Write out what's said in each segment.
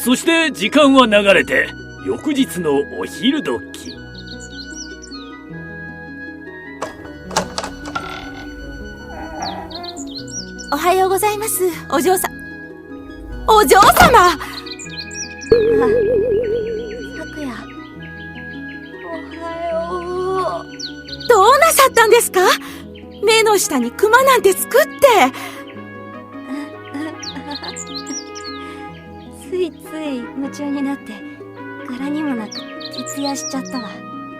そして時間は流れて翌日のお昼時。 おはようございます、お嬢様。お嬢様！ あ、咲夜。おはよう。 どうなさったんですか？目の下にクマなんて作って。 ついつい夢中になって柄にもなく徹夜しちゃったわ。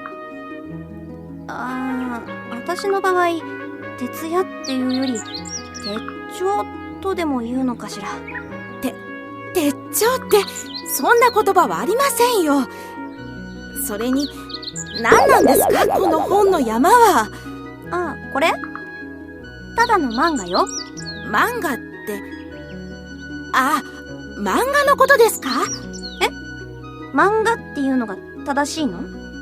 私の場合徹夜っていうより鉄帳とでも言うのかしら。 鉄帳ってそんな言葉はありませんよ。それに何なんですかこの本の山は。 これただの漫画よ。 漫画って、漫画のことですか？ 漫画っていうのが正しいの？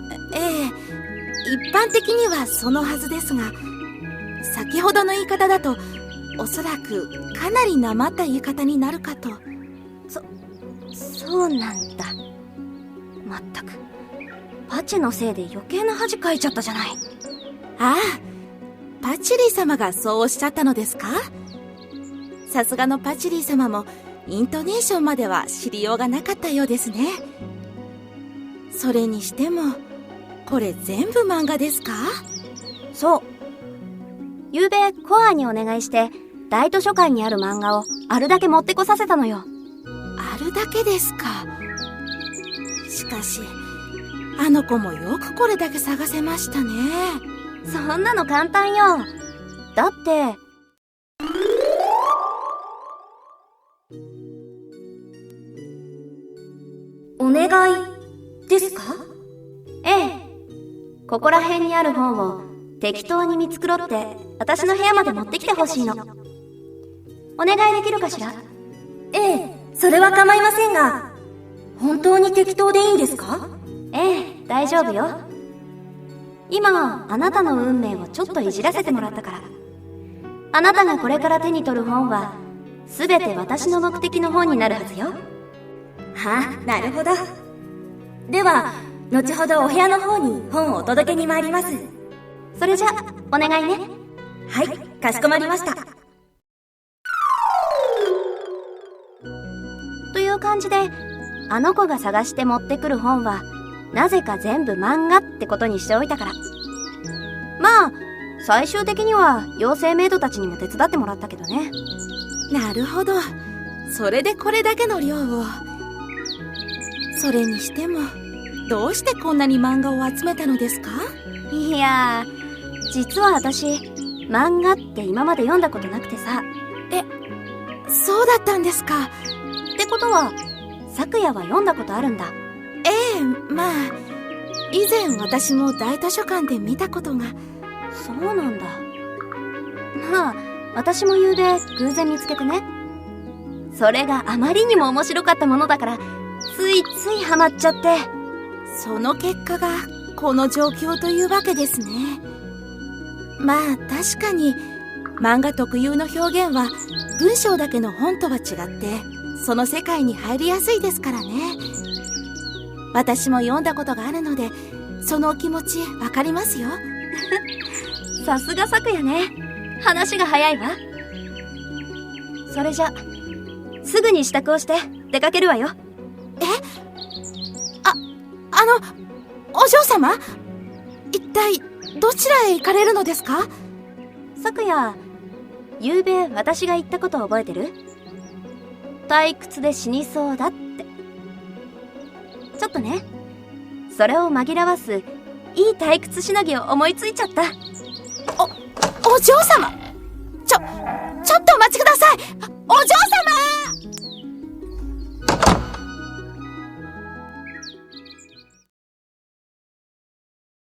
一般的にはそのはずですが、先ほどの言い方だとおそらくかなりなまった言い方になるかと。 そうなんだ。まったくパチのせいで余計な恥かいちゃったじゃない。 パチリー様がそうおっしゃったのですか？さすがのパチリー様もイントネーションまでは知りようがなかったようですね。それにしてもこれ全部漫画ですか？ そう。ゆうべコアにお願いして大図書館にある漫画をあるだけ持ってこさせたのよ。 あるだけですか。しかしあの子もよくこれだけ探せましたね。 そんなの簡単よ。だってお願いですか？ええ。ここら辺にある本を適当に見繕って私の部屋まで持ってきてほしいの。お願いできるかしら？ ええ、それは構いませんが、本当に適当でいいんですか？ ええ、大丈夫よ。今あなたの運命をちょっといじらせてもらったから。あなたがこれから手に取る本はすべて私の目的の本になるはずよ。 なるほど。では後ほどお部屋の方に本をお届けに参ります。 それじゃお願いね。 はい、かしこまりました。 という感じで、あの子が探して持ってくる本はなぜか全部漫画ってことにしておいたから。まあ最終的には妖精メイドたちにも手伝ってもらったけどね。 なるほど。それでこれだけの量を。それにしてもどうしてこんなに漫画を集めたのですか？ いやー、実は私漫画って今まで読んだことなくてさ。 そうだったんですか。 ってことは昨夜は読んだことあるんだ。 まあ以前私も大図書館で見たことが。 そうなんだ。まあ私もゆうべ偶然見つけてね。それがあまりにも面白かったものだからついついハマっちゃって。 その結果がこの状況というわけですね。まあ確かに漫画特有の表現は文章だけの本とは違ってその世界に入りやすいですからね。私も読んだことがあるのでそのお気持ちわかりますよ。 さすが昨夜ね。話が早いわ。それじゃすぐに支度をして出かけるわよ。 お嬢様、一体どちらへ行かれるのですか？ 昨夜ゆうべ私が言ったことを覚えてる？退屈で死にそうだって。ちょっとね、それを紛らわすいい退屈しのぎを思いついちゃった。 お嬢様、ちょっとお待ちください。